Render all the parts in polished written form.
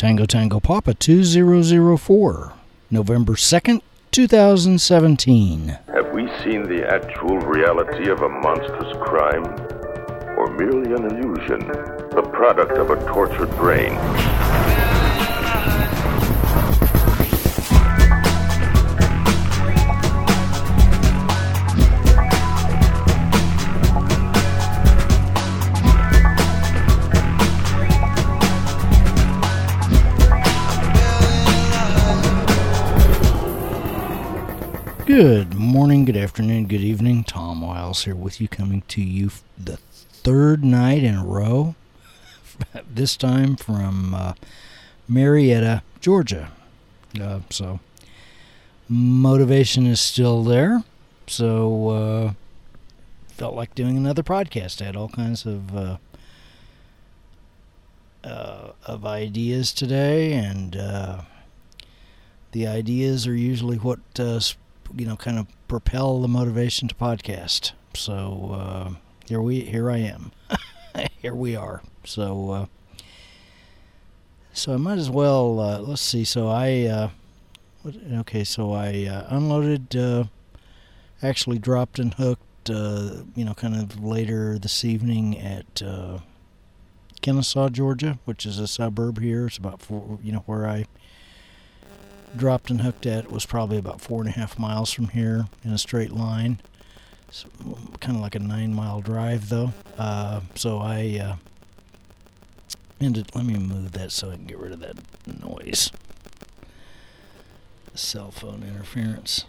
Tango Tango Papa 2004, November 2nd, 2017. Have we seen the actual reality of a monstrous crime? Or merely an illusion, the product of a tortured brain? Good morning, good afternoon, good evening. Tom Wiles here with you, coming to you the third night in a row, this time from Marietta, Georgia. So motivation is still there, so felt like doing another podcast. I had all kinds of ideas today, and the ideas are usually what kind of propel the motivation to podcast. So here I am. Here we are. So I might as well let's see. So I unloaded, actually dropped and hooked kind of later this evening at Kennesaw, Georgia, which is a suburb here. It's about where I dropped and hooked at was probably about 4.5 miles from here in a straight line. It's kind of like a 9-mile drive, though. So I let me move that so I can get rid of that noise. Cell phone interference.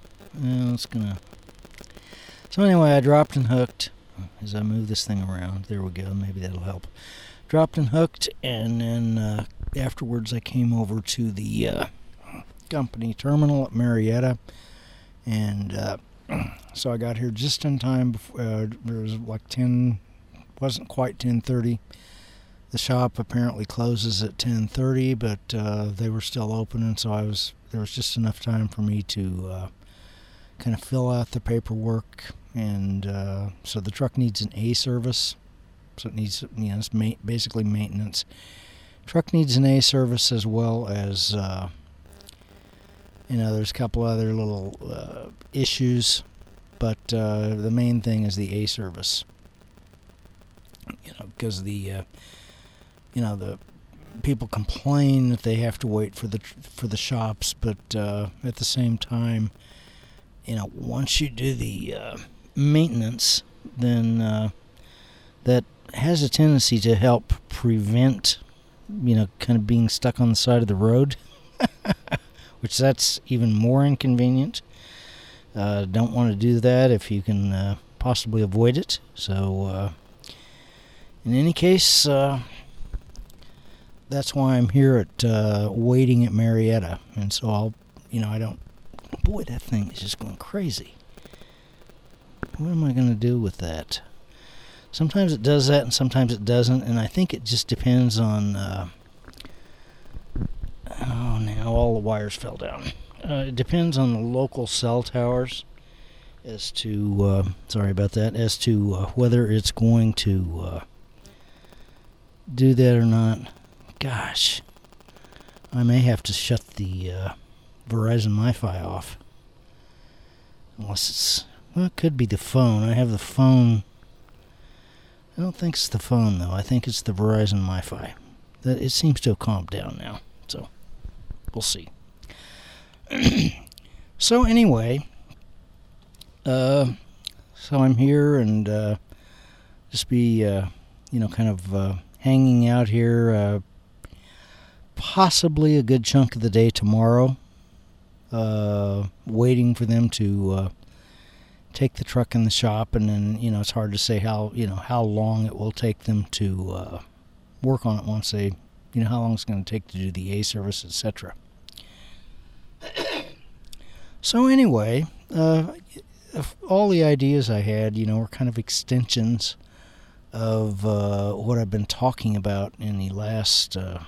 So anyway, I dropped and hooked. As I move this thing around, there we go. Maybe that'll help. Dropped and hooked, and then afterwards I came over to the company terminal at Marietta, and so I got here just in time before it was like 10, wasn't quite 10:30. The shop apparently closes at 10:30, but they were still open, and so there was just enough time for me to kind of fill out the paperwork, and so the truck needs an A service, so it needs, it's basically maintenance. Truck needs an A service, as well as there's a couple other little issues, but the main thing is the A service. Because the people complain that they have to wait for the shops, but at the same time, once you do the maintenance, then that has a tendency to help prevent, kind of being stuck on the side of the road. Which that's even more inconvenient. Don't want to do that if you can possibly avoid it. So, in any case, that's why I'm here at waiting at Marietta. And so boy, that thing is just going crazy. What am I going to do with that? Sometimes it does that, and sometimes it doesn't. And I think it just depends on now all the wires fell down. It depends on the local cell towers as to, as to whether it's going to do that or not. Gosh, I may have to shut the Verizon MiFi off. Unless it could be the phone. I have the phone. I don't think it's the phone, though. I think it's the Verizon MiFi. It seems to have calmed down now. So we'll see. So anyway, so I'm here and just be, kind of hanging out here, possibly a good chunk of the day tomorrow, waiting for them to take the truck in the shop, and then, it's hard to say how long it will take them to work on it once they, how long it's going to take to do the A service, etc. So anyway, all the ideas I had, were kind of extensions of what I've been talking about in the last a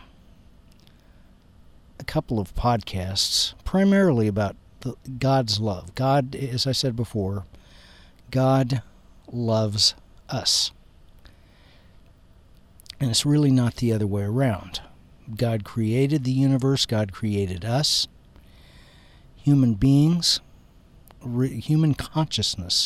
couple of podcasts, primarily about God's love. God, as I said before, God loves us. And it's really not the other way around. God created the universe. God created us. Human beings, human consciousness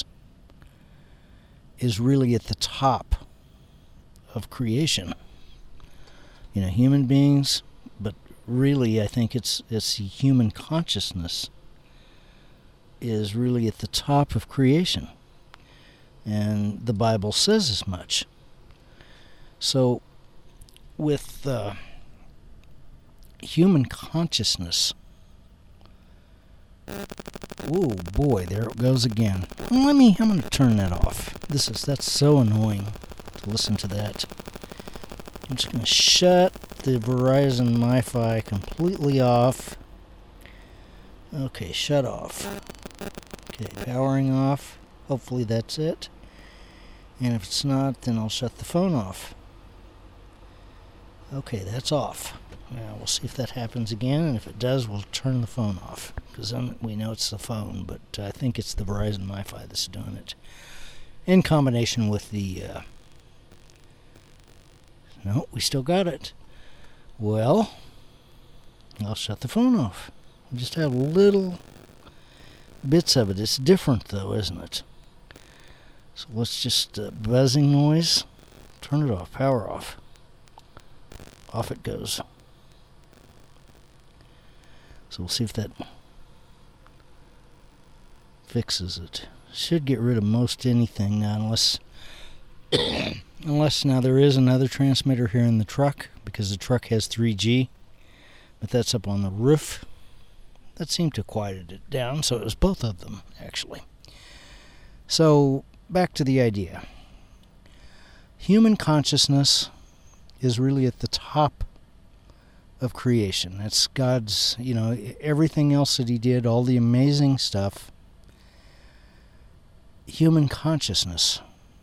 is really at the top of creation. Human beings, but really I think it's human consciousness is really at the top of creation. And the Bible says as much. So with human consciousness, oh boy, there it goes again. I'm going to turn that off. That's so annoying to listen to that. I'm just going to shut the Verizon MiFi completely off. Okay, shut off. Okay, powering off. Hopefully that's it. And if it's not, then I'll shut the phone off. Okay, that's off. Now, we'll see if that happens again, and if it does, we'll turn the phone off. Because we know it's the phone, but I think it's the Verizon MiFi that's doing it. In combination with the... No, we still got it. Well, I'll shut the phone off. We just have little bits of it. It's different, though, isn't it? So let's just buzzing noise. Turn it off. Power off. Off it goes. So we'll see if that fixes it. Should get rid of most anything now, unless now there is another transmitter here in the truck, because the truck has 3G, but that's up on the roof. That seemed to quiet it down, so it was both of them, actually. So, back to the idea. Human consciousness is really at the top of creation. That's God's, everything else that he did, all the amazing stuff. Human consciousness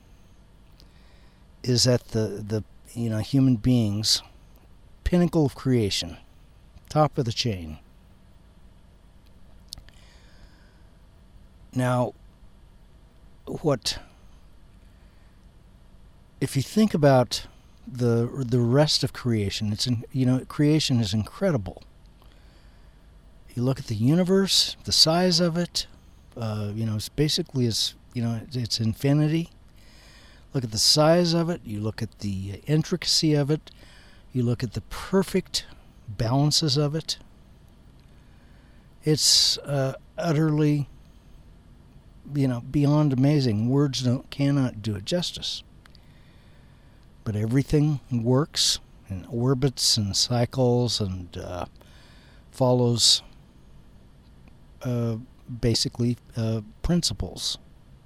is at the human beings' pinnacle of creation, top of the chain. Now, if you think about the rest of creation, creation is incredible. You look at the universe, the size of it, it's basically it's infinity. Look at the size of it, you look at the intricacy of it, you look at the perfect balances of it. It's utterly, beyond amazing. Words cannot do it justice. But everything works and orbits and cycles and follows basically principles.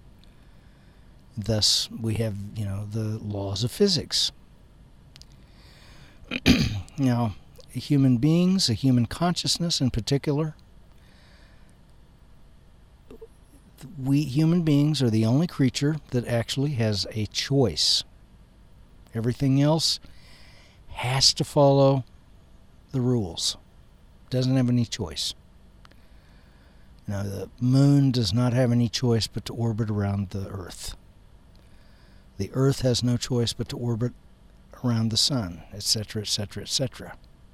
Thus, we have, the laws of physics. Now, human beings, a human consciousness in particular, we human beings are the only creature that actually has a choice. Everything else has to follow the rules. Doesn't have any choice. Now, the moon does not have any choice but to orbit around the Earth. The Earth has no choice but to orbit around the sun, etc., etc., etc.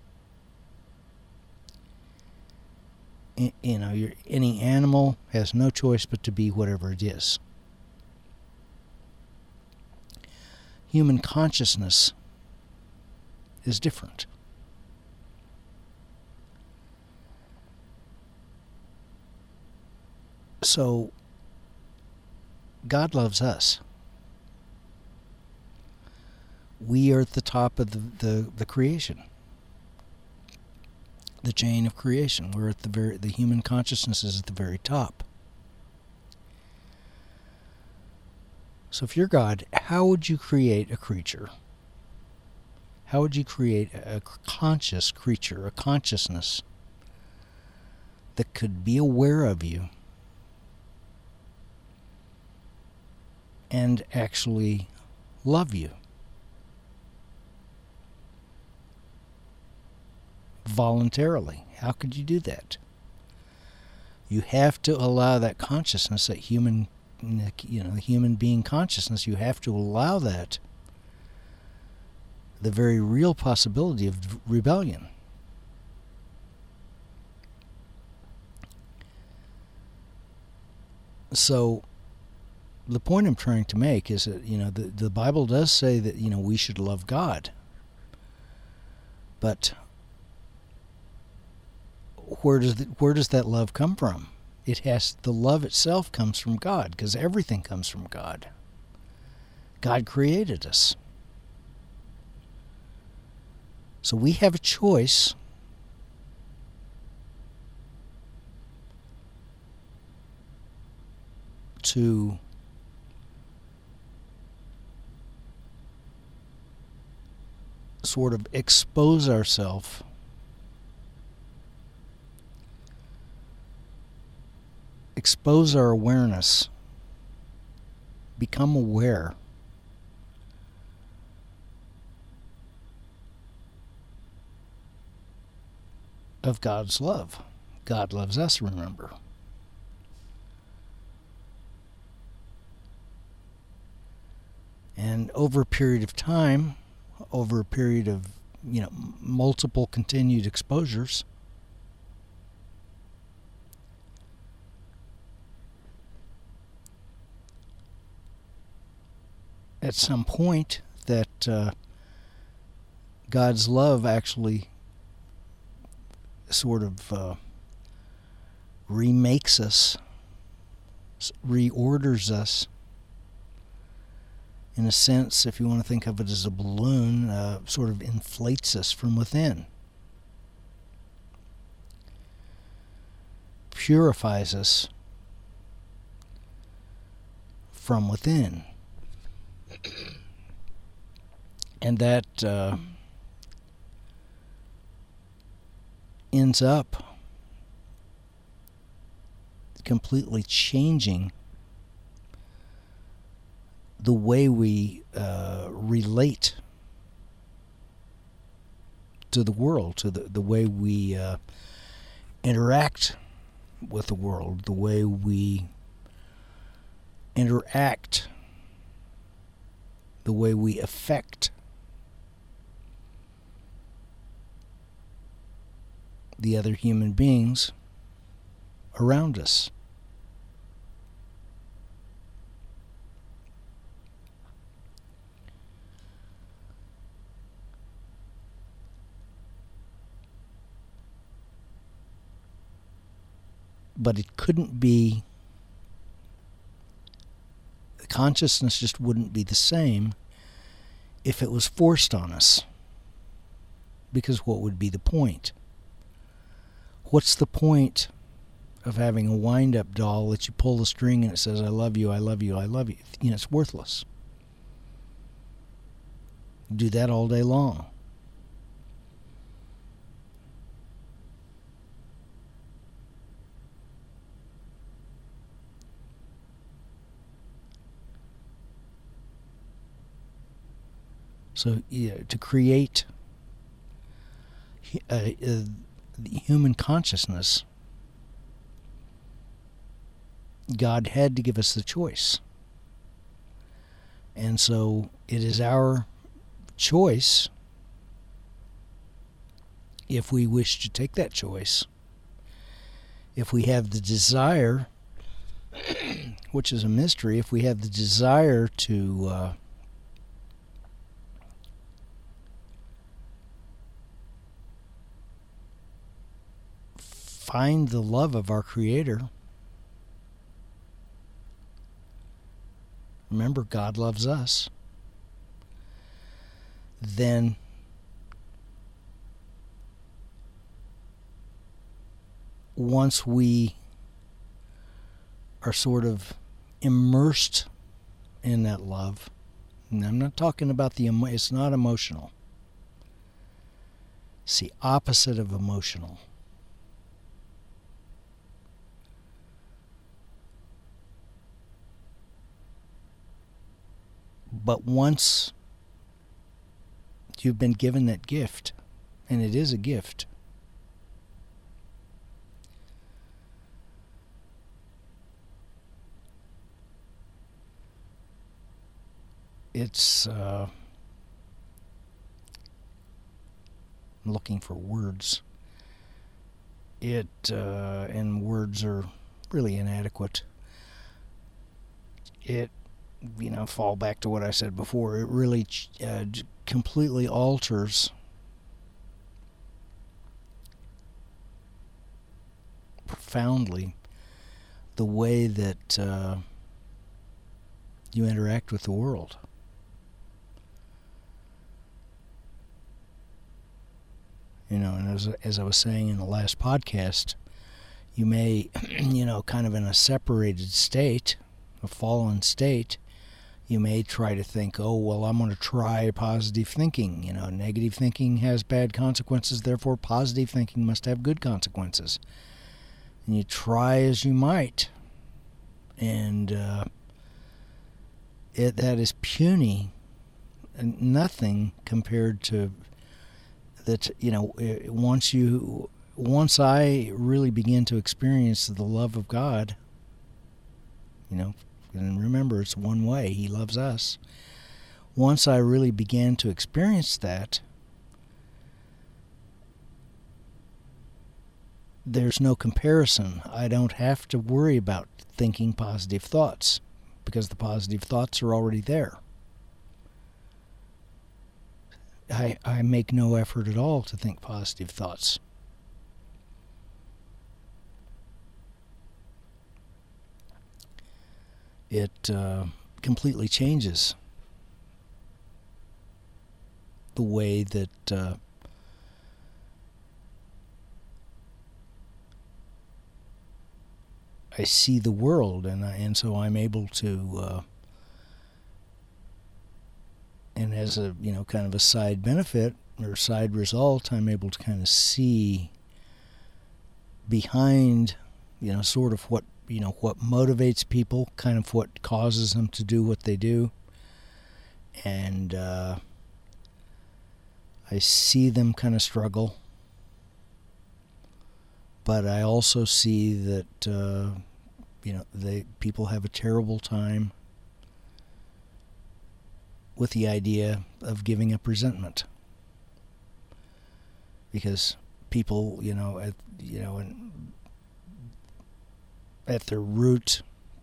Any animal has no choice but to be whatever it is. Human consciousness is different. So, God loves us. We are at the top of the creation, the chain of creation. We're at the human consciousness is at the very top. So if you're God, how would you create a creature? How would you create a conscious creature, a consciousness that could be aware of you and actually love you? Voluntarily. How could you do that? You have to allow that consciousness, that human being consciousness, you have to allow that the very real possibility of rebellion. So the point I'm trying to make is that, the Bible does say that, we should love God. But where does that love come from? The love itself comes from God, because everything comes from God. God created us. So we have a choice to sort of expose ourselves expose our awareness, become aware of God's love. God loves us, remember. And over a period of time, over a period of, multiple continued exposures, at some point that God's love actually sort of remakes us, reorders us. In a sense, if you want to think of it as a balloon, sort of inflates us from within. Purifies us from within. And that ends up completely changing the way we relate to the world, to the way we interact with the world, the way we interact, the way we affect the other human beings around us. But it couldn't be, the consciousness just wouldn't be the same if it was forced on us. Because what would be the point? What's the point of having a wind-up doll that you pull the string and it says, I love you, I love you, I love you? It's worthless. You do that all day long. So to create the human consciousness, God had to give us the choice. And so it is our choice, if we wish to take that choice, if we have the desire, which is a mystery, if we have the desire to find the love of our Creator. Remember, God loves us. Then once we are sort of immersed in that love, and I'm not talking about it's not emotional. It's the opposite of emotional. But once you've been given that gift, and it is a gift, it's looking for words. And words are really inadequate. It, fall back to what I said before. It really completely alters profoundly the way that you interact with the world. And as I was saying in the last podcast, you may, kind of in a separated state, a fallen state, you may try to think, oh, well, I'm going to try positive thinking. Negative thinking has bad consequences, therefore positive thinking must have good consequences. And you try as you might. And that is puny and nothing compared to that. Once I really begin to experience the love of God, and remember, it's one way. He loves us. Once I really began to experience that, there's no comparison. I don't have to worry about thinking positive thoughts because the positive thoughts are already there. I make no effort at all to think positive thoughts. It completely changes the way that I see the world, and so I'm able to, and as a kind of a side benefit or side result, I'm able to kind of see behind, sort of what motivates people, kind of what causes them to do what they do, and I see them kind of struggle. But I also see that, people have a terrible time with the idea of giving up resentment. Because people, at their root,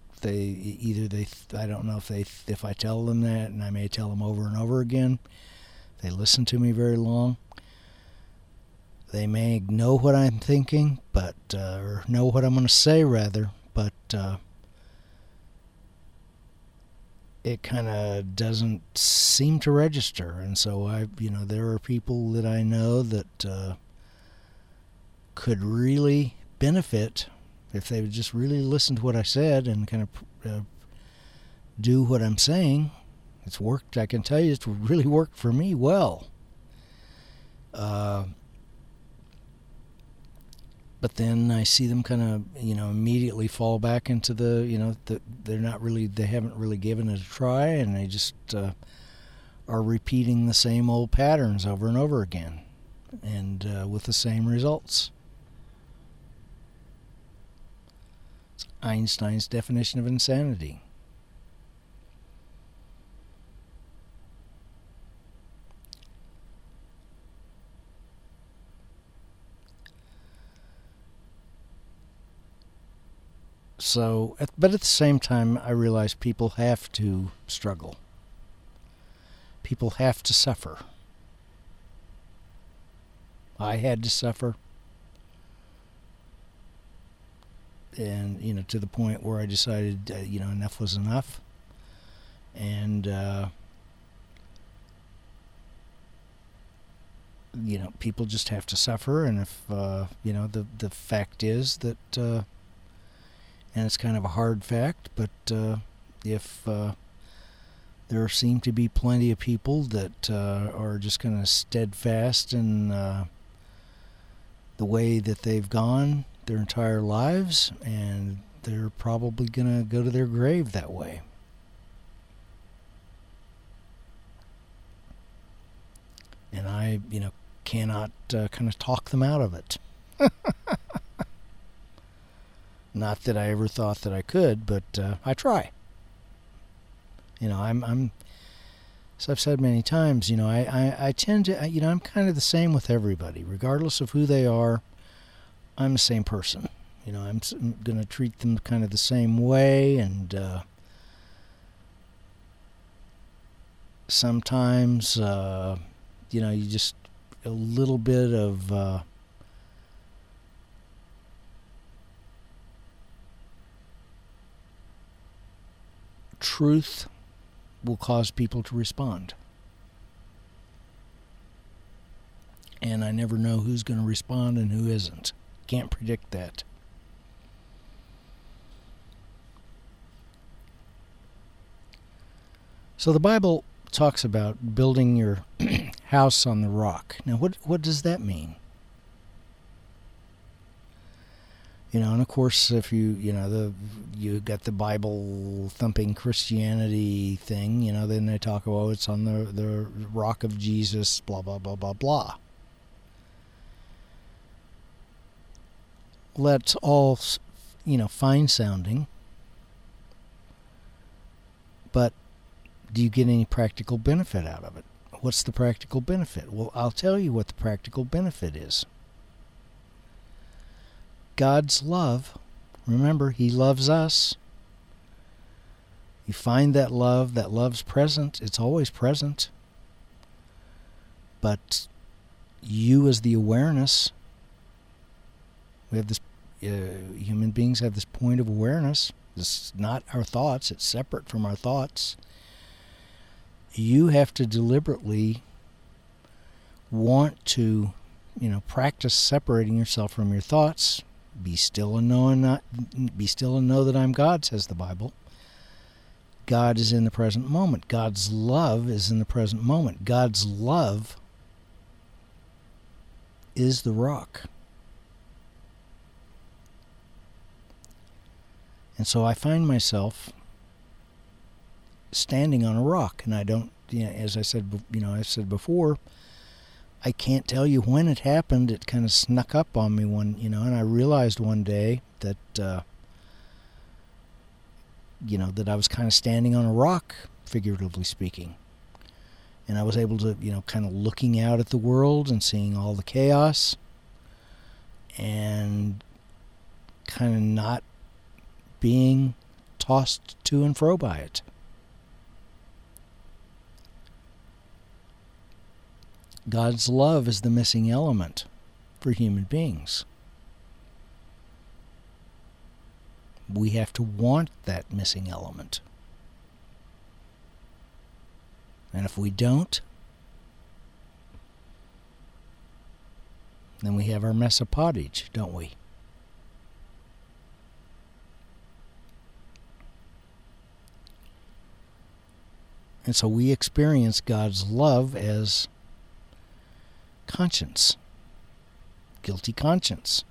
I don't know if I tell them that, and I may tell them over and over again, they listen to me very long. They may know what I'm thinking, or know what I'm going to say, rather, but it kind of doesn't seem to register. And so there are people that I know that could really benefit if they would just really listen to what I said and kind of do what I'm saying. It's worked. I can tell you, it's really worked for me well. But then I see them kind of, immediately fall back into they haven't really given it a try, and they just are repeating the same old patterns over and over again, and with the same results. It's Einstein's definition of insanity. So, but at the same time, I realize people have to struggle. People have to suffer. I had to suffer. And, to the point where I decided, enough was enough. And, people just have to suffer. And if, the fact is that, and it's kind of a hard fact, but if there seem to be plenty of people that are just kind of steadfast in the way that they've gone their entire lives, and they're probably going to go to their grave that way. And I, cannot kind of talk them out of it. Not that I ever thought that I could, but I try. I'm as I've said many times, I tend to, I'm kind of the same with everybody. Regardless of who they are, I'm the same person. I'm going to treat them kind of the same way, and sometimes, you just a little bit of truth will cause people to respond. And I never know who's going to respond and who isn't. Can't predict that. So the Bible talks about building your house on the rock. Now, what does that mean? And of course, if you got the Bible thumping Christianity thing, then they talk about it's on the rock of Jesus, blah, blah, blah, blah, blah. Well, that's all, fine sounding. But do you get any practical benefit out of it? What's the practical benefit? Well, I'll tell you what the practical benefit is. God's love, remember, He loves us. You find that love's present. It's always present. But you as the awareness, we have this, human beings have this point of awareness. This is not our thoughts. It's separate from our thoughts. You have to deliberately want to, practice separating yourself from your thoughts. Be still and know that I'm God, says the Bible. God is in the present moment. God's love is in the present moment. God's love is the rock. And so I find myself standing on a rock, and I don't, as I said, I said before, I can't tell you when it happened. It kind of snuck up on me and I realized one day that, that I was kind of standing on a rock, figuratively speaking. And I was able to, kind of looking out at the world and seeing all the chaos and kind of not being tossed to and fro by it. God's love is the missing element for human beings. We have to want that missing element. And if we don't, then we have our mess of pottage, don't we? And so we experience God's love as conscience, guilty conscience,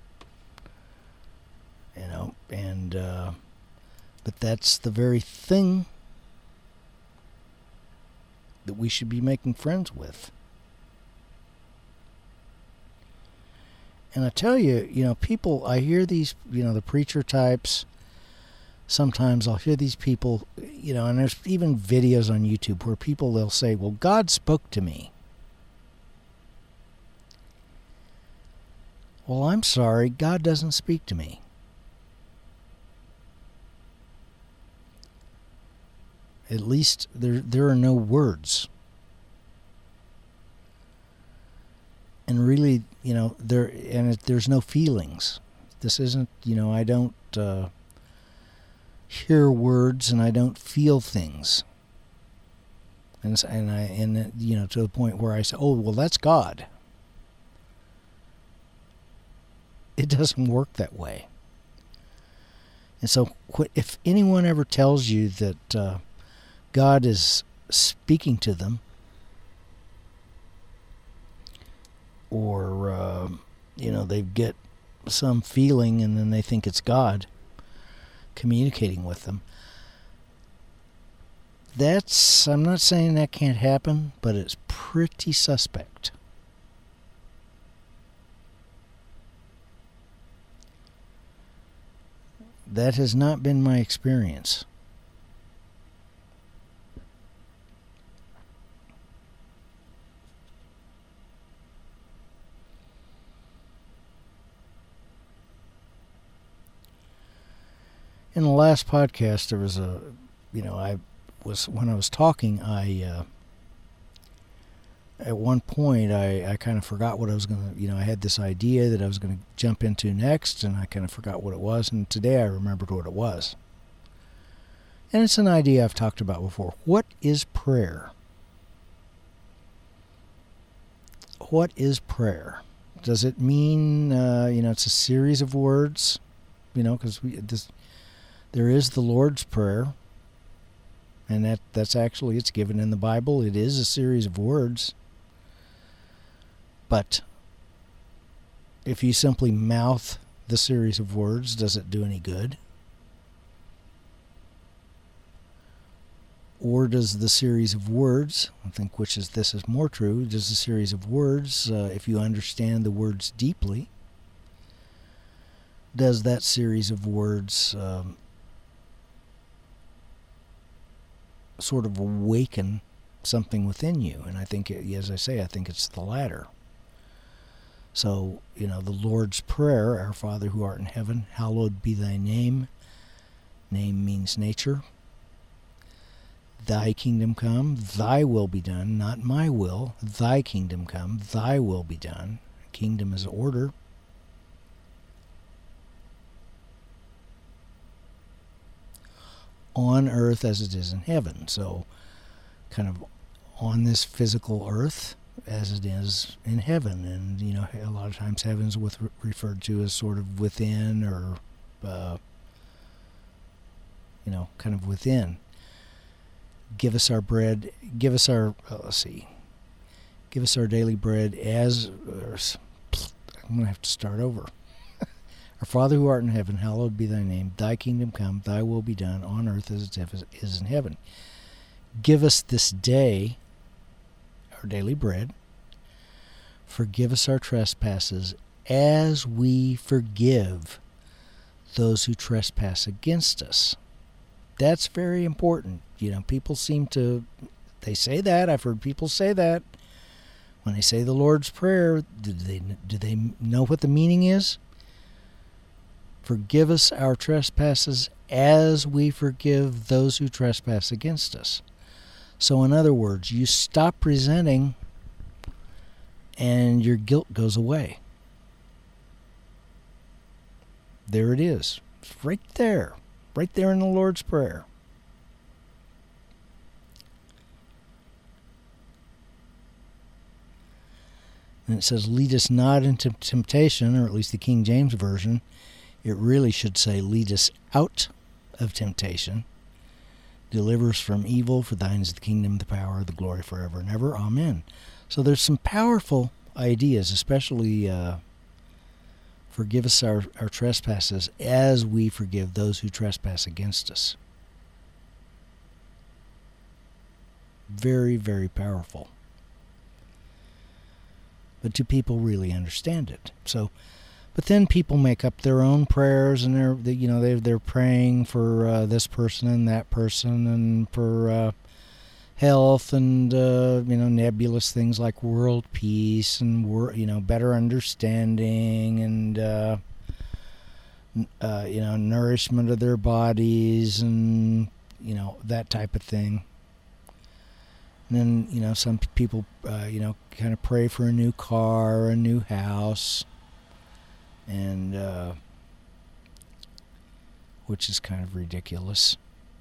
but that's the very thing that we should be making friends with. And I tell you, people, I hear these, the preacher types, sometimes I'll hear these people, and there's even videos on YouTube where they'll say, well, God spoke to me. Well, I'm sorry, God doesn't speak to me. At least there are no words. And really, there's no feelings. This isn't, I don't hear words and I don't feel things. And to the point where I say, oh, well, that's God. It doesn't work that way. And so if anyone ever tells you that God is speaking to them, or, they get some feeling and then they think it's God communicating with them, I'm not saying that can't happen, but it's pretty suspect. That has not been my experience. In the last podcast, there was when I was talking, at one point, I kind of forgot what I was going to, I had this idea that I was going to jump into next, and I kind of forgot what it was, and today I remembered what it was. And it's an idea I've talked about before. What is prayer? What is prayer? Does it mean, it's a series of words, because there is the Lord's Prayer, and that's actually, it's given in the Bible. It is a series of words. But if you simply mouth the series of words, does it do any good? Or does the series of words, I think this is more true, does the series of words, if you understand the words deeply, does that series of words sort of awaken something within you? And I think, as I say, I think it's the latter. So, the Lord's Prayer, Our Father who art in heaven, hallowed be thy name. Name means nature. Thy kingdom come, thy will be done, not my will. Thy kingdom come, thy will be done. Kingdom is order. On earth as it is in heaven. So, kind of on this physical earth as it is in heaven. And, a lot of times heaven is referred to as sort of within, or, kind of within. Give us our bread, give us our daily bread I'm going to have to start over. Our Father who art in heaven, hallowed be thy name. Thy kingdom come, thy will be done on earth as it is in heaven. Give us this day our daily bread. Forgive us our trespasses as we forgive those who trespass against us. That's very important. People they say that. I've heard people say that. When they say the Lord's Prayer, do they know what the meaning is? Forgive us our trespasses as we forgive those who trespass against us. So in other words, you stop resenting and your guilt goes away. There it is. It's right there in the Lord's Prayer. And it says, lead us not into temptation, or at least the King James Version. It really should say, lead us out of temptation. Deliver us from evil, for thine is the kingdom, the power, the glory forever and ever. Amen. So there's some powerful ideas, especially forgive us our trespasses as we forgive those who trespass against us. Very, very powerful. But do people really understand it? But then people make up their own prayers, and they're praying for this person and that person, and for health, and nebulous things like world peace and better understanding, and nourishment of their bodies, and that type of thing. And then some people kind of pray for a new car, a new house, and which is kind of ridiculous.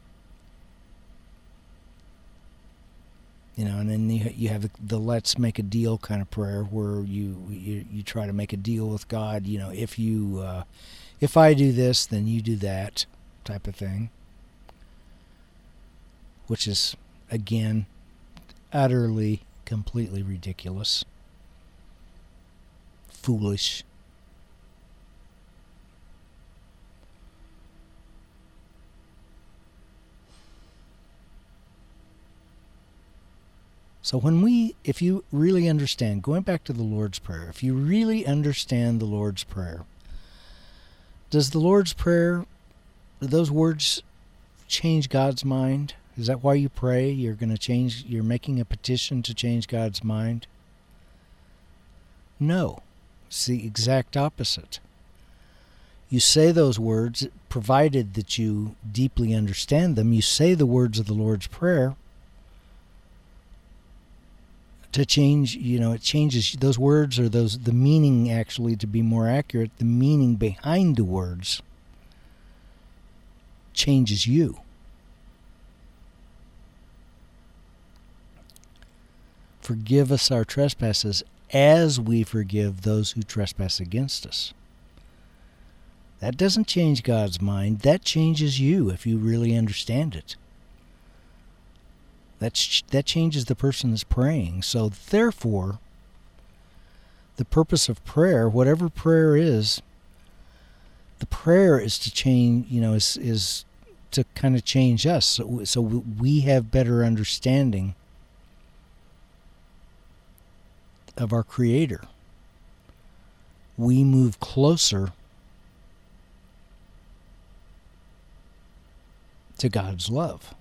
And then you have the let's make a deal kind of prayer, where you try to make a deal with God. If I do this, then you do that, type of thing. Which is, again, utterly, completely ridiculous. Foolish. So if you really understand, going back to the Lord's Prayer, if you really understand the Lord's Prayer, does the Lord's Prayer, do those words change God's mind? Is that why you pray? You're making a petition to change God's mind? No. It's the exact opposite. You say those words, provided that you deeply understand them. You say the words of the Lord's Prayer to change, it changes those words, or the meaning, actually, to be more accurate, the meaning behind the words changes you. Forgive us our trespasses as we forgive those who trespass against us. That doesn't change God's mind. That changes you if you really understand it. That changes the person that's praying. So therefore, the purpose of prayer, whatever prayer is, the prayer is to change, is to kind of change us, so we have better understanding of our Creator. We move closer to God's love.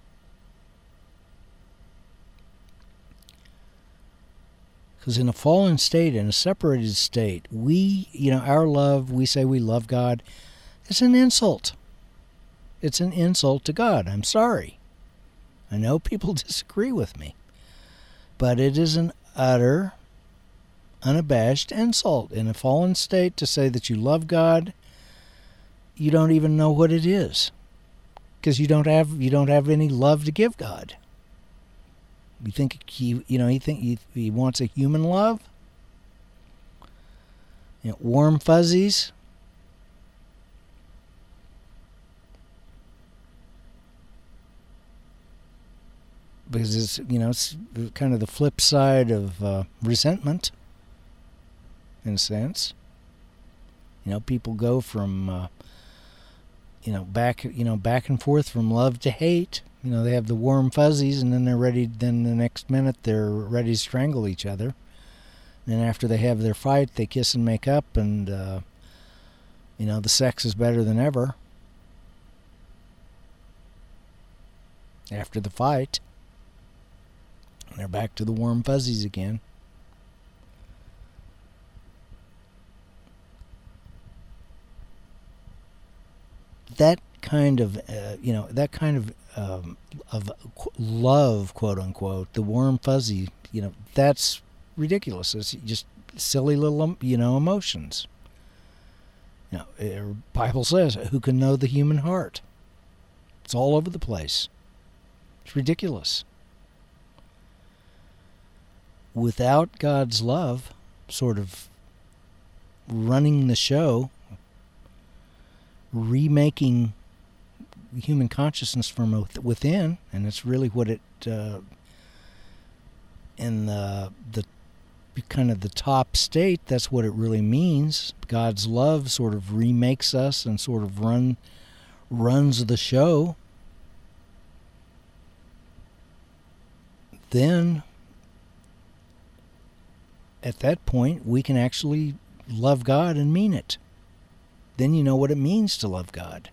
Because in a fallen state, in a separated state, our love, we say we love God, it's an insult. It's an insult to God. I'm sorry. I know people disagree with me. But it is an utter, unabashed insult in a fallen state to say that you love God. You don't even know what it is, because you don't have any love to give God. You think he wants a human love? Warm fuzzies? Because it's kind of the flip side of resentment, in a sense. People go from back and forth from love to hate. They have the warm fuzzies, and then then the next minute they're ready to strangle each other. And then after they have their fight, they kiss and make up, and the sex is better than ever after the fight. And they're back to the warm fuzzies again. That kind of love, quote unquote, the warm fuzzy, that's ridiculous. It's just silly little, emotions. The Bible says, who can know the human heart? It's all over the place. It's ridiculous. Without God's love sort of running the show, remaking human consciousness from within, and it's really what it in the kind of the top state, that's what it really means. God's love sort of remakes us and sort of runs the show. Then at that point we can actually love God and mean it. Then you know what it means to love God.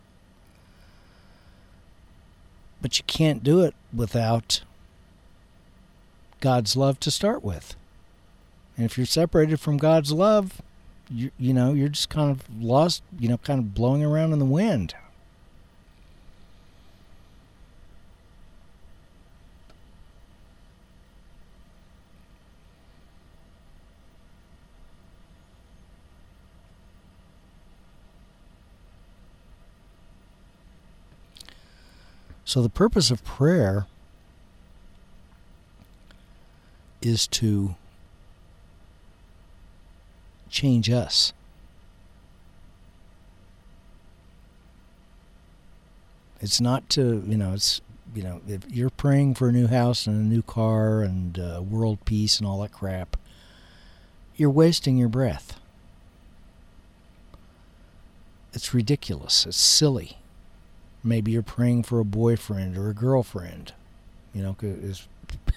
But you can't do it without God's love to start with. And if you're separated from God's love, you're just kind of lost, kind of blowing around in the wind. So the purpose of prayer is to change us. It's not to, if you're praying for a new house and a new car and world peace and all that crap, you're wasting your breath. It's ridiculous. It's silly. Maybe you're praying for a boyfriend or a girlfriend. It's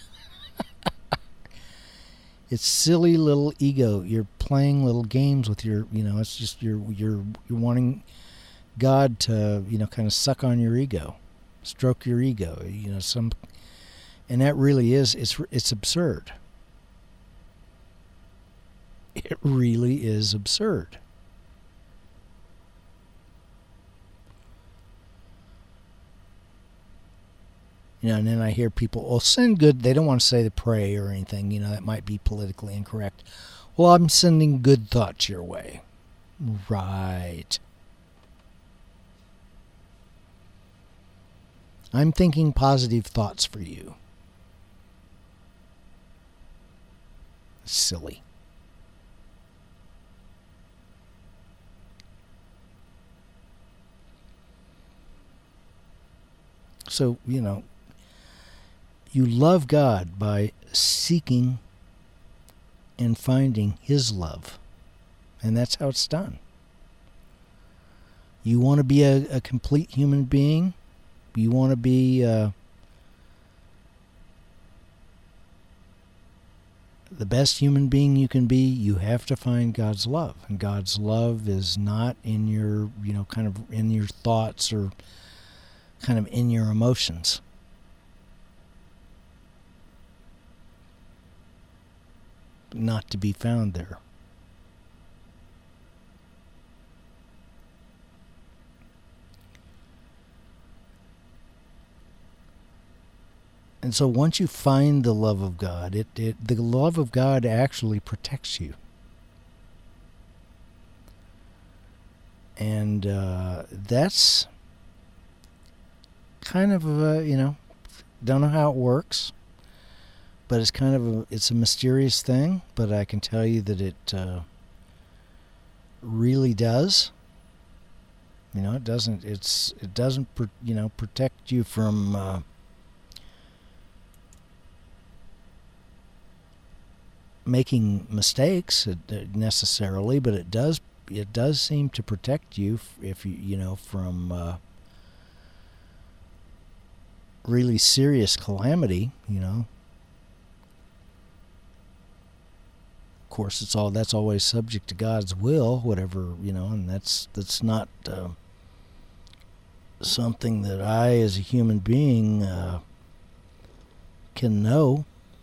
silly little ego. You're playing little games with your, it's just you're wanting God to, kind of suck on your ego, stroke your ego, and that really is, it's absurd. It really is absurd. And then I hear people, oh, send good. They don't want to say to pray or anything. That might be politically incorrect. Well, I'm sending good thoughts your way. Right. I'm thinking positive thoughts for you. Silly. So, you love God by seeking and finding His love. And that's how it's done. You want to be a complete human being? You want to be the best human being you can be? You have to find God's love. And God's love is not in your, kind of in your thoughts or kind of in your emotions. Not to be found there. And so once you find the love of God, the love of God actually protects you. And that's kind of don't know how it works, but it's kind of it's a mysterious thing, but I can tell you that it really does. It doesn't protect you from making mistakes necessarily, but it does seem to protect you if you from really serious calamity. Of course, that's always subject to God's will, whatever, and that's not something that I as a human being can know.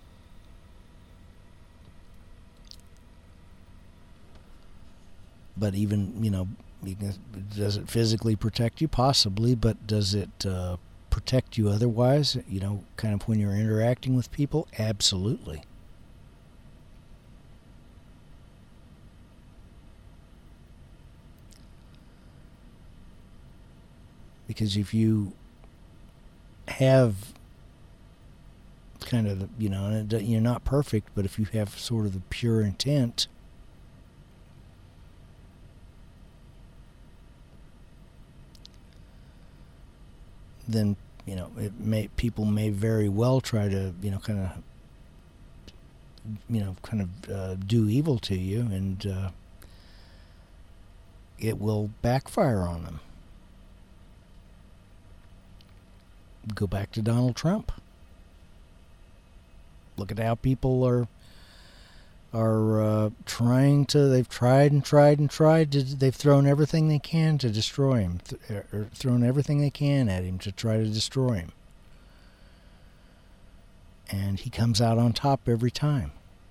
But even, does it physically protect you? Possibly, but does it protect you otherwise, kind of when you're interacting with people? Absolutely. Because if you have kind of, you're not perfect, but if you have sort of the pure intent, then people may very well try to do evil to you, and it will backfire on them. Go back to Donald Trump. Look at how people are trying to. They've tried and tried and tried. They've thrown everything they can to destroy him, or thrown everything they can at him to try to destroy him. And he comes out on top every time.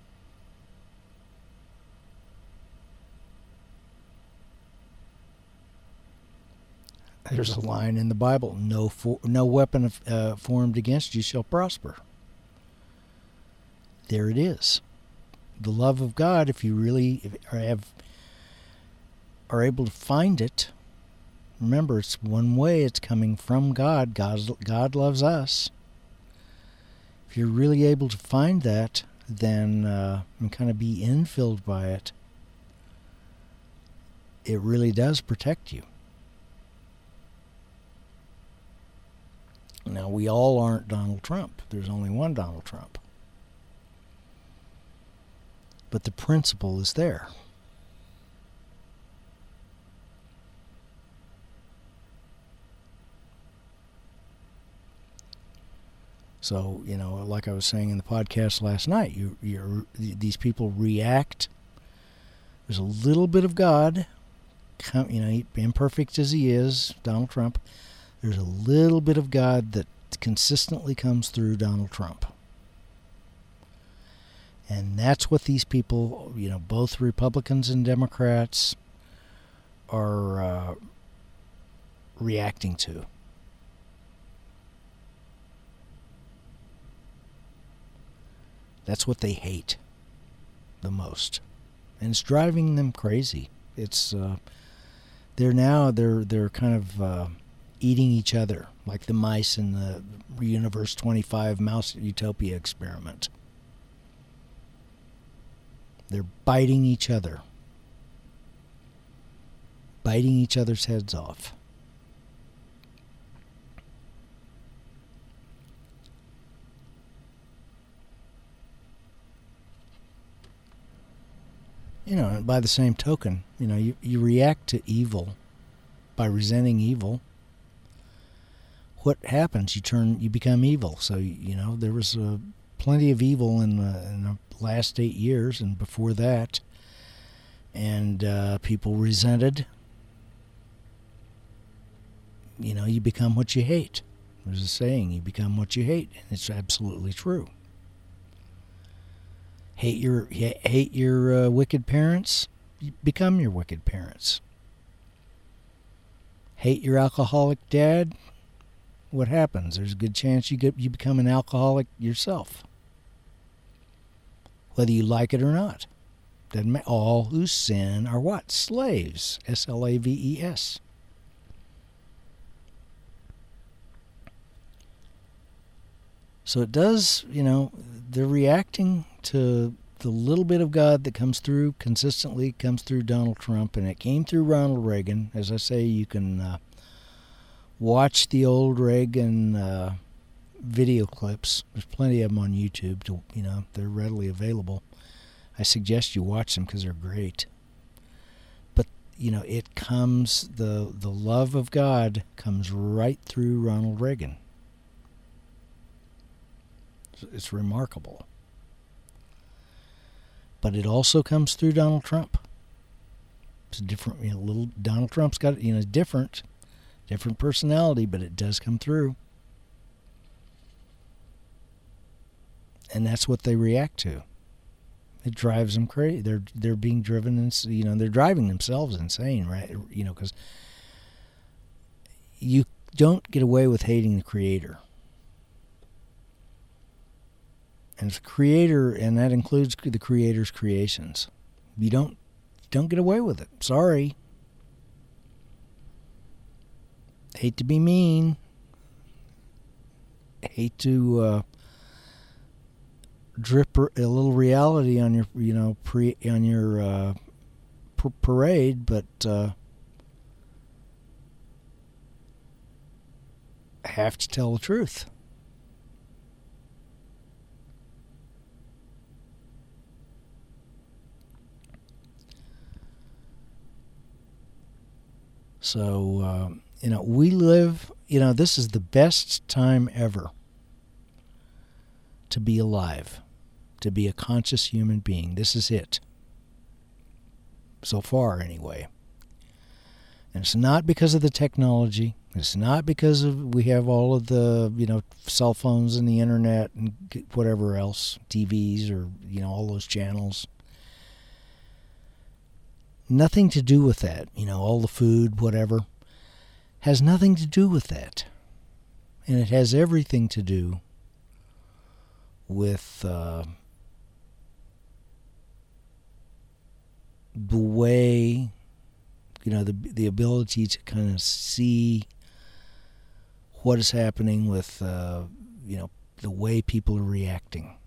There's a line in the Bible: "No weapon formed against you shall prosper." There it is. The love of God, if you really are able to find it, remember, it's one way. It's coming from God. God loves us. If you're really able to find that, then and kind of be infilled by it, it really does protect you. Now, we all aren't Donald Trump. There's only one Donald Trump. But the principle is there. So, like I was saying in the podcast last night, these people react. There's a little bit of God, imperfect as he is, Donald Trump. There's a little bit of God that consistently comes through Donald Trump. And that's what these people, both Republicans and Democrats, are reacting to. That's what they hate the most, and it's driving them crazy. It's they're kind of eating each other like the mice in the Universe 25 Mouse Utopia experiment. They're biting each other, biting each other's heads off. You know, by the same token, you know, you react to evil by resenting evil. What happens? You become evil. So, you know, there was plenty of evil in the last 8 years and before that, and people resented. You know, you become what you hate. There's a saying, you become what you hate, and it's absolutely true. Hate your wicked parents, you become your wicked parents. Hate your alcoholic dad, what happens? There's a good chance you become an alcoholic yourself, whether you like it or not. Doesn't matter. All who sin are what? Slaves. Slaves. So it does, you know, they're reacting to the little bit of God that comes through consistently, comes through Donald Trump, and it came through Ronald Reagan. As I say, you can watch the old Reagan video clips. There's plenty of them on YouTube. You know, they're readily available. I suggest you watch them because they're great. But, you know, it comes, the love of God comes right through Ronald Reagan. It's remarkable. But it also comes through Donald Trump. It's a different, you know, little Donald Trump's got, you know, different personality, but it does come through. And that's what they react to. It drives them crazy. They're being driven, you know, they're driving themselves insane, right? You know, because you don't get away with hating the Creator. And the Creator, and that includes the Creator's creations. You don't get away with it. Sorry. Hate to be mean. Hate to drip a little reality on your, you know, parade, but have to tell the truth. So, you know, we live, you know, this is the best time ever to be alive, to be a conscious human being. This is it. So far, anyway. And it's not because of the technology. It's not because of we have all of the, you know, cell phones and the internet and whatever else, TVs or, you know, all those channels. Nothing to do with that. You know, all the food, whatever, has nothing to do with that. And it has everything to do with the way, you know, the ability to kind of see what is happening with, you know, the way people are reacting.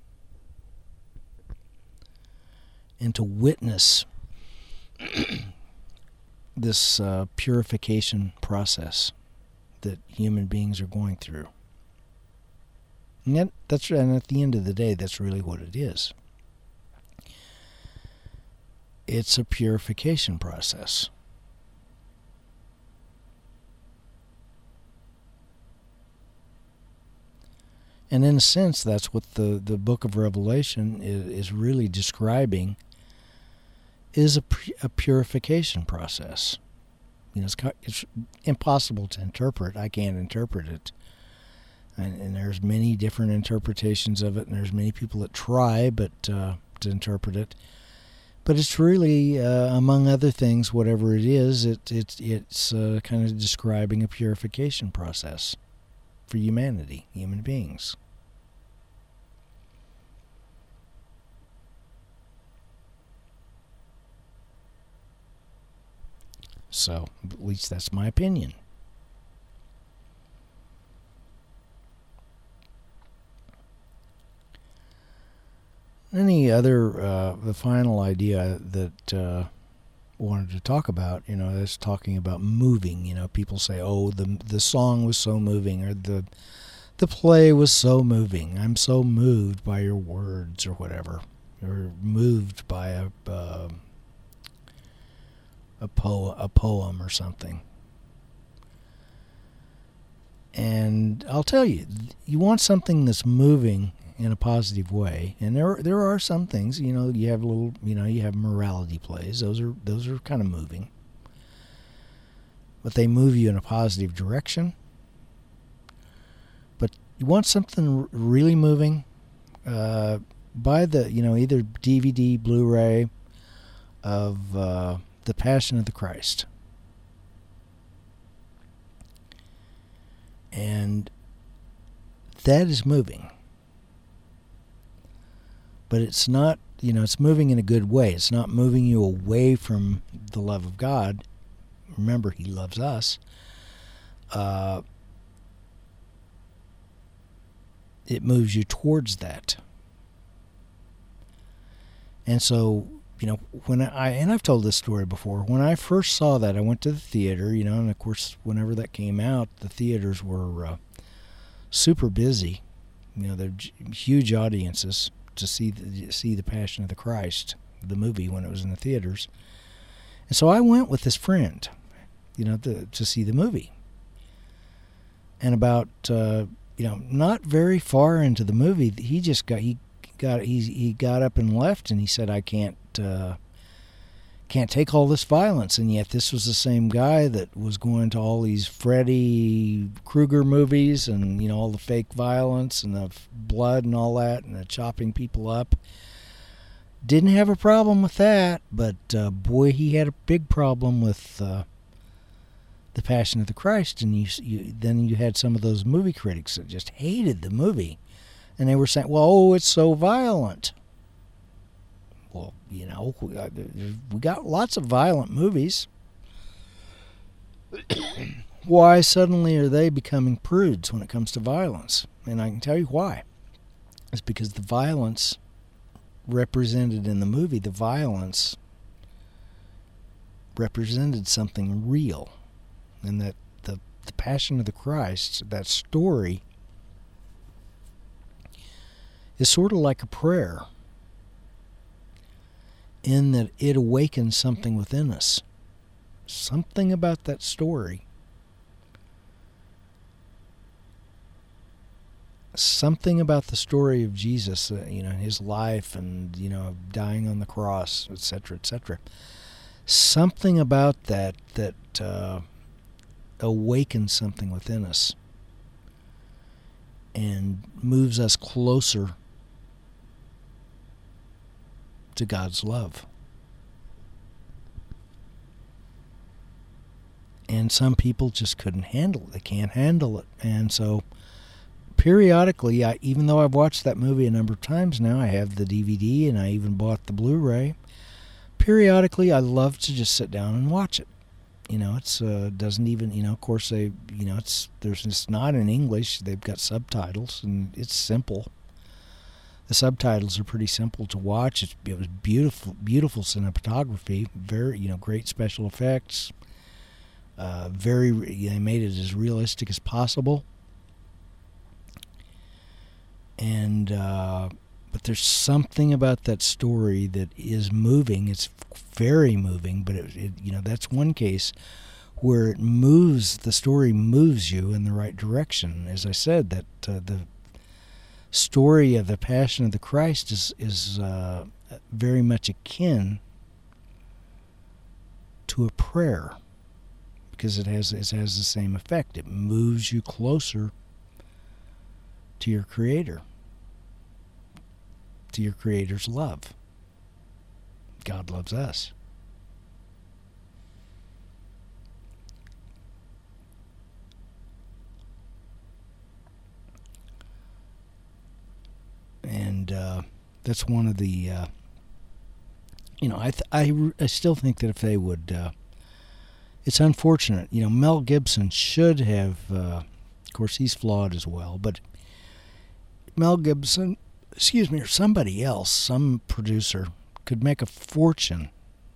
And to witness this purification process that human beings are going through. And and at the end of the day, that's really what it is. It's a purification process. And in a sense, that's what the book of Revelation is really describing, is a purification process. You know, it's impossible to interpret. I can't interpret it. And there's many different interpretations of it, and there's many people that try to interpret it. But it's really, among other things, whatever it is, it's kind of describing a purification process for humanity, human beings. So, at least that's my opinion. Any other, the final idea that wanted to talk about, is talking about moving. People say, oh, the song was so moving, or the play was so moving. I'm so moved by your words, or whatever, or moved by a poem or something. And I'll tell you, you want something that's moving in a positive way, and there are some things, you have you have morality plays. Those are kind of moving, but they move you in a positive direction. But you want something really moving, buy the either DVD, Blu-ray of The Passion of the Christ, and that is moving. But it's not, it's moving in a good way. It's not moving you away from the love of God. Remember, He loves us. It moves you towards that. And so, when I've told this story before, when I first saw that, I went to the theater, and of course, whenever that came out, the theaters were super busy. They're huge audiences to see the Passion of the Christ, the movie, when it was in the theaters. And so I went with this friend, to see the movie. And about not very far into the movie, he got up and left, and he said, I can't take all this violence. And yet this was the same guy that was going to all these Freddy Krueger movies, and all the fake violence and the blood and all that, and the chopping people up. Didn't have a problem with that, but boy, he had a big problem with The Passion of the Christ. And then you had some of those movie critics that just hated the movie, and they were saying, well, it's so violent. Well, we got lots of violent movies. Why suddenly are they becoming prudes when it comes to violence? And I can tell you why. It's because the violence represented in the movie, the violence represented something real. And that the Passion of the Christ, that story, is sort of like a prayer, in that it awakens something within us. Something about that story. Something about the story of Jesus, his life, and, dying on the cross, etc., etc. Something about that awakens something within us and moves us closer to God's love. And some people just couldn't handle it. They can't handle it. And so periodically, even though I've watched that movie a number of times now, I have the DVD and I even bought the Blu-ray. Periodically, I love to just sit down and watch it. It's doesn't even, of course it's not in English. They've got subtitles, and it's simple. The subtitles are pretty simple to watch. It was beautiful cinematography, very, great special effects. They made it as realistic as possible. And but there's something about that story that is moving. It's very moving, but that's one case where it moves. The story moves you in the right direction. As I said, that the story of the Passion of the Christ is very much akin to a prayer, because it has the same effect. It moves you closer to your Creator, to your Creator's love. God loves us. And that's one of the, I still think that if it's unfortunate. Mel Gibson should have, of course, he's flawed as well, but Mel Gibson, or somebody else, some producer, could make a fortune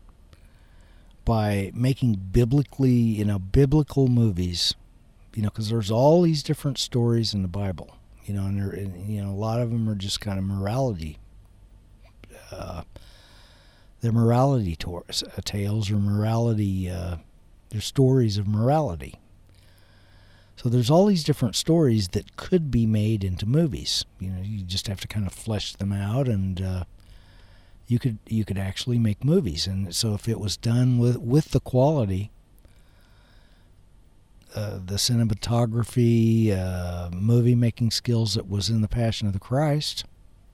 by making biblical movies, because there's all these different stories in the Bible, and a lot of them are just kind of morality. They're morality tales or morality. They're stories of morality. So there's all these different stories that could be made into movies. You just have to kind of flesh them out, and you could actually make movies. And so if it was done with the quality, the cinematography, movie making skills that was in The Passion of the Christ,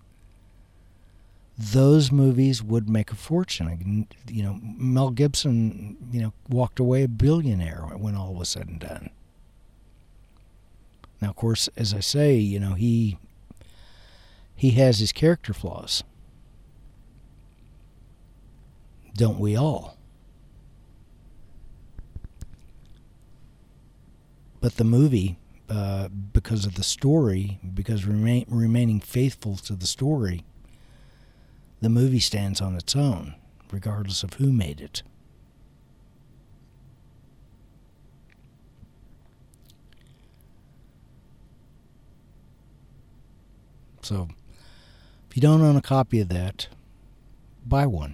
those movies would make a fortune. Mel Gibson, walked away a billionaire when all was said and done. Now, of course, as I say, he has his character flaws. Don't we all? But the movie, because of the story, because remaining faithful to the story, the movie stands on its own, regardless of who made it. So, if you don't own a copy of that, buy one.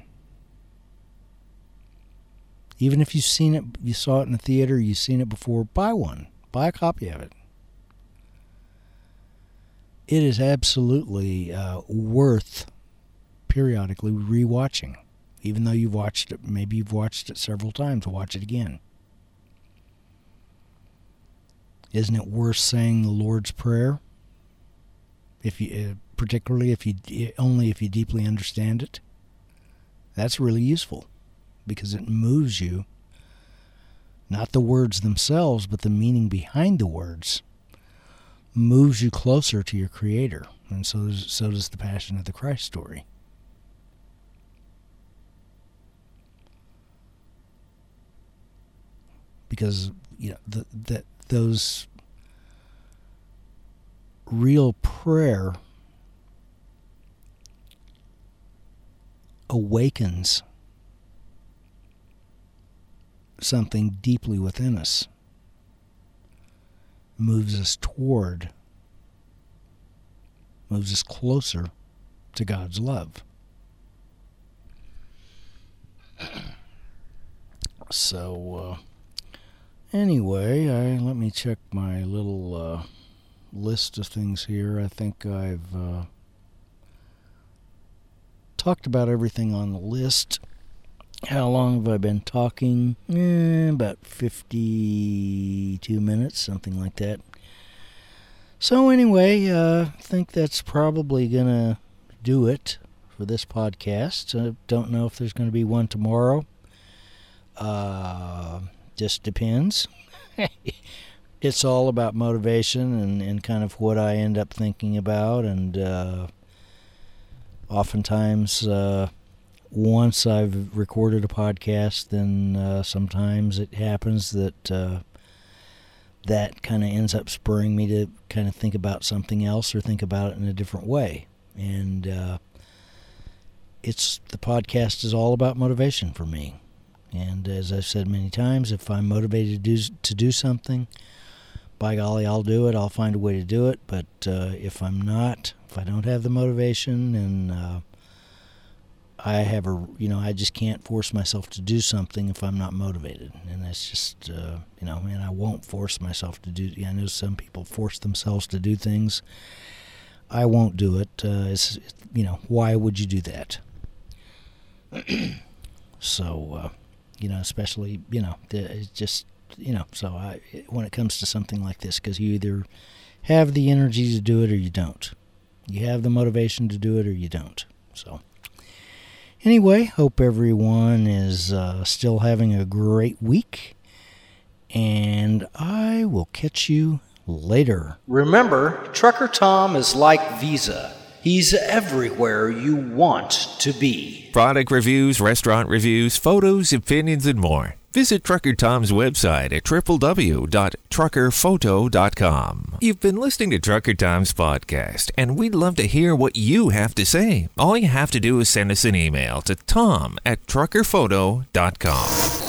Even if you've seen it, you saw it in the theater, you've seen it before, buy one. Buy a copy of it. It is absolutely worth periodically rewatching. Even though you've watched it, maybe you've watched it several times, watch it again. Isn't it worth saying the Lord's Prayer? Particularly if you deeply understand it, that's really useful because it moves you. Not the words themselves, but the meaning behind the words moves you closer to your Creator, and so does the Passion of the Christ story. Because those real prayer awakens something deeply within us, moves us closer to God's love. So, anyway, let me check my little list of things here. I think I've talked about everything on the list. How long have I been talking? About 52 minutes, something like that. So anyway, I think that's probably going to do it for this podcast. I don't know if there's going to be one tomorrow. Just depends. It's all about motivation and kind of what I end up thinking about. And oftentimes, once I've recorded a podcast, then sometimes it happens that that kind of ends up spurring me to kind of think about something else or think about it in a different way. And the podcast is all about motivation for me. And as I've said many times, if I'm motivated to do something, by golly, I'll do it. I'll find a way to do it. But if I'm not, if I don't have the motivation, and I just can't force myself to do something if I'm not motivated. And that's just, and I won't force myself to do. I know some people force themselves to do things. I won't do it. Why would you do that? So, especially, it's just, so when it comes to something like this, because you either have the energy to do it or you don't. You have the motivation to do it or you don't. So, anyway, hope everyone is still having a great week, and I will catch you later. Remember, Trucker Tom is like Visa. He's everywhere you want to be. Product reviews, restaurant reviews, photos, opinions, and more. Visit Trucker Tom's website at www.truckerphoto.com. You've been listening to Trucker Tom's podcast, and we'd love to hear what you have to say. All you have to do is send us an email to tom@truckerphoto.com.